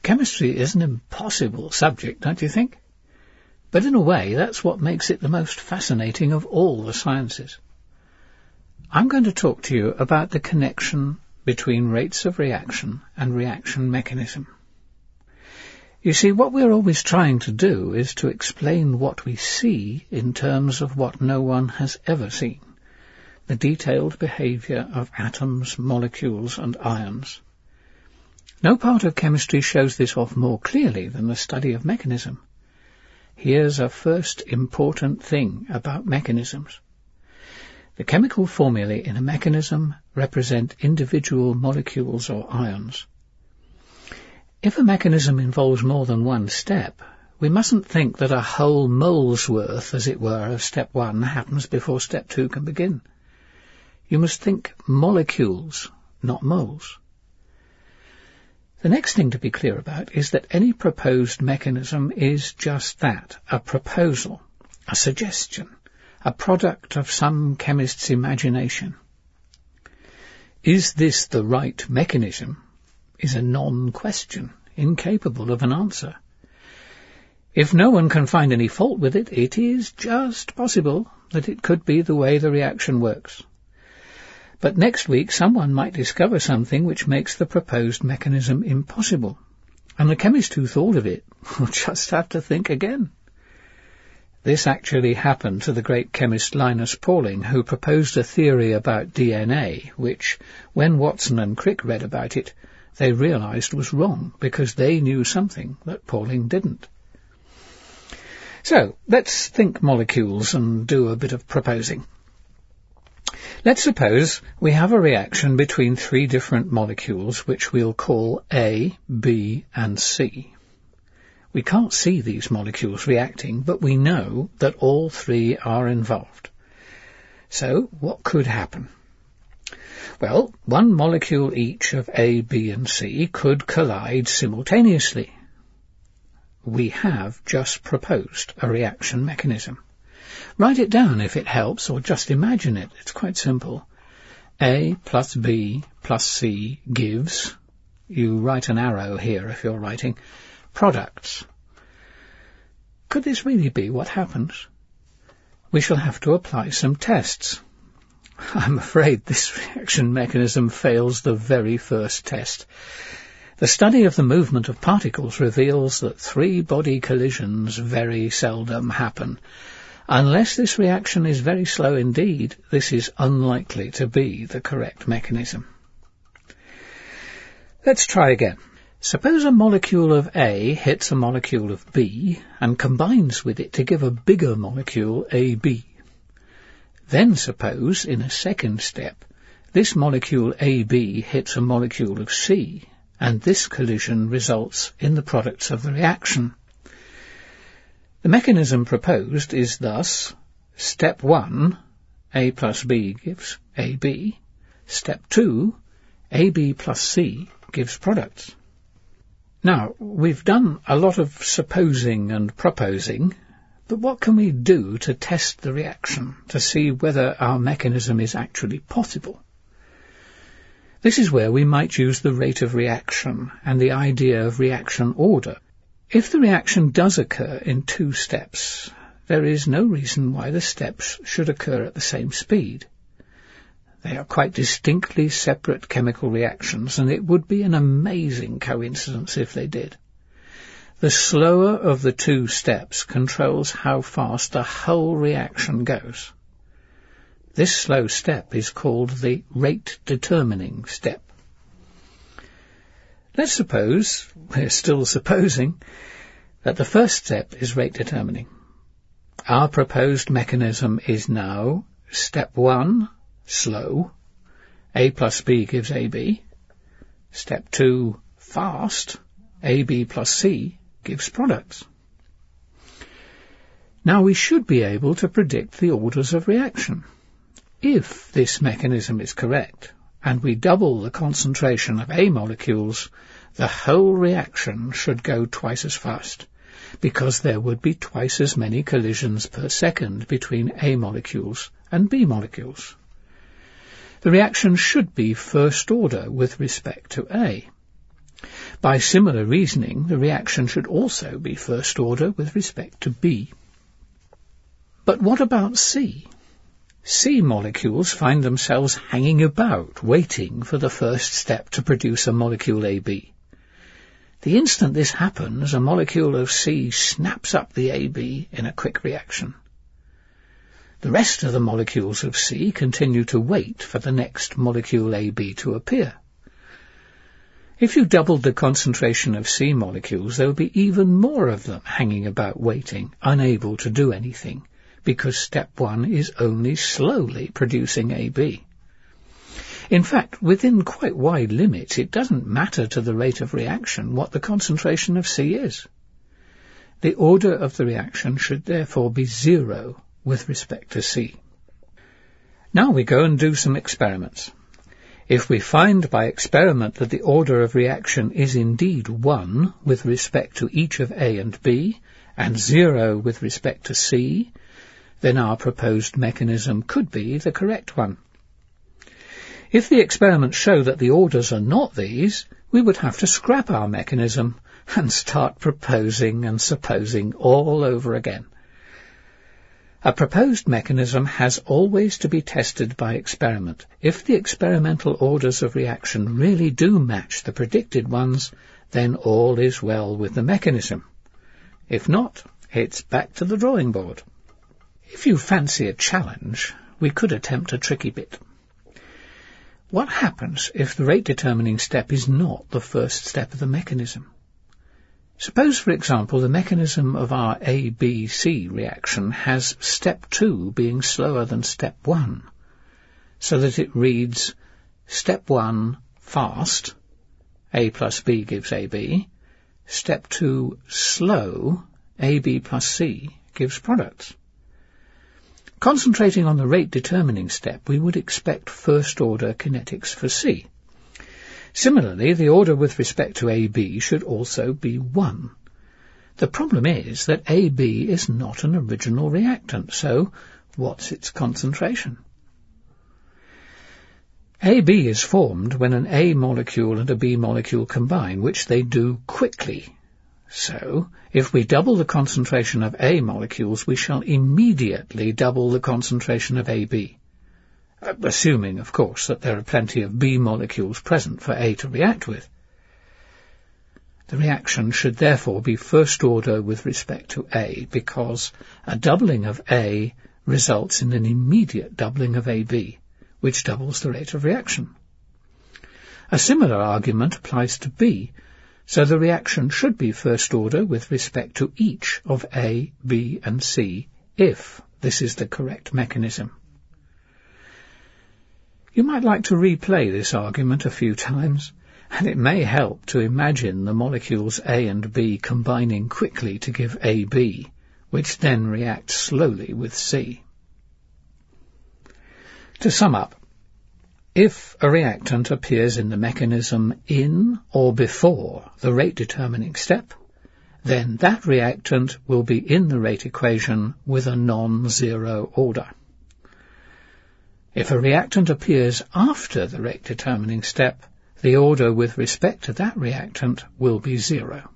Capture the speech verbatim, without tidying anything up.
Chemistry is an impossible subject, don't you think? But in a way, that's what makes it the most fascinating of all the sciences. I'm going to talk to you about the connection between rates of reaction and reaction mechanism. You see, what we're always trying to do is to explain what we see in terms of what no one has ever seen, the detailed behaviour of atoms, molecules and ions. No part of chemistry shows this off more clearly than the study of mechanism. Here's a first important thing about mechanisms. The chemical formulae in a mechanism represent individual molecules or ions. If a mechanism involves more than one step, we mustn't think that a whole mole's worth, as it were, of step one happens before step two can begin. You must think molecules, not moles. The next thing to be clear about is that any proposed mechanism is just that, a proposal, a suggestion, a product of some chemist's imagination. Is this the right mechanism? Is a non-question, incapable of an answer. If no one can find any fault with it, it is just possible that it could be the way the reaction works. But next week someone might discover something which makes the proposed mechanism impossible, and the chemist who thought of it will just have to think again. This actually happened to the great chemist Linus Pauling, who proposed a theory about D N A, which, when Watson and Crick read about it, they realized was wrong, because they knew something that Pauling didn't. So, let's think molecules and do a bit of proposing. Let's suppose we have a reaction between three different molecules which we'll call A, B and C. We can't see these molecules reacting, but we know that all three are involved. So, what could happen? Well, one molecule each of A, B and C could collide simultaneously. We have just proposed a reaction mechanism. Write it down if it helps, or just imagine it. It's quite simple. A plus B plus C gives, you write an arrow here if you're writing, products. Could this really be what happens? We shall have to apply some tests. I'm afraid this reaction mechanism fails the very first test. The study of the movement of particles reveals that three-body collisions very seldom happen. Unless this reaction is very slow indeed, this is unlikely to be the correct mechanism. Let's try again. Suppose a molecule of A hits a molecule of B and combines with it to give a bigger molecule A B. Then suppose, in a second step, this molecule A B hits a molecule of C, and this collision results in the products of the reaction. The mechanism proposed is thus, step one, A plus B gives A B. Step two, A B plus C gives products. Now, we've done a lot of supposing and proposing, but what can we do to test the reaction, to see whether our mechanism is actually possible? This is where we might use the rate of reaction and the idea of reaction order. If the reaction does occur in two steps, there is no reason why the steps should occur at the same speed. They are quite distinctly separate chemical reactions, and it would be an amazing coincidence if they did. The slower of the two steps controls how fast the whole reaction goes. This slow step is called the rate-determining step. Let's suppose, we're still supposing, that the first step is rate-determining. Our proposed mechanism is now step one, slow, A plus B gives A B. Step two, fast, A B plus C gives products. Now we should be able to predict the orders of reaction. If this mechanism is correct, and we double the concentration of A molecules, the whole reaction should go twice as fast, because there would be twice as many collisions per second between A molecules and B molecules. The reaction should be first order with respect to A. By similar reasoning, the reaction should also be first order with respect to B. But what about C? C molecules find themselves hanging about, waiting for the first step to produce a molecule A B. The instant this happens, a molecule of C snaps up the A B in a quick reaction. The rest of the molecules of C continue to wait for the next molecule A B to appear. If you doubled the concentration of C molecules, there would be even more of them hanging about waiting, unable to do anything, because step one is only slowly producing A B. In fact, within quite wide limits, it doesn't matter to the rate of reaction what the concentration of C is. The order of the reaction should therefore be zero with respect to C. Now we go and do some experiments. If we find by experiment that the order of reaction is indeed one with respect to each of A and B, and zero with respect to C, then our proposed mechanism could be the correct one. If the experiments show that the orders are not these, we would have to scrap our mechanism and start proposing and supposing all over again. A proposed mechanism has always to be tested by experiment. If the experimental orders of reaction really do match the predicted ones, then all is well with the mechanism. If not, it's back to the drawing board. If you fancy a challenge, we could attempt a tricky bit. What happens if the rate-determining step is not the first step of the mechanism? Suppose, for example, the mechanism of our A B C reaction has step two being slower than step one, so that it reads step one fast, A plus B gives A B, step two slow, A B plus C gives products. Concentrating on the rate-determining step, we would expect first-order kinetics for C. Similarly, the order with respect to A B should also be one. The problem is that A B is not an original reactant, so what's its concentration? A B is formed when an A molecule and a B molecule combine, which they do quickly. So, if we double the concentration of A molecules, we shall immediately double the concentration of A B. Assuming, of course, that there are plenty of B molecules present for A to react with. The reaction should therefore be first order with respect to A, because a doubling of A results in an immediate doubling of A B, which doubles the rate of reaction. A similar argument applies to B, so the reaction should be first order with respect to each of A, B and C, if this is the correct mechanism. You might like to replay this argument a few times, and it may help to imagine the molecules A and B combining quickly to give A B, which then reacts slowly with C. To sum up, if a reactant appears in the mechanism in or before the rate-determining step, then that reactant will be in the rate equation with a non-zero order. If a reactant appears after the rate-determining step, the order with respect to that reactant will be zero.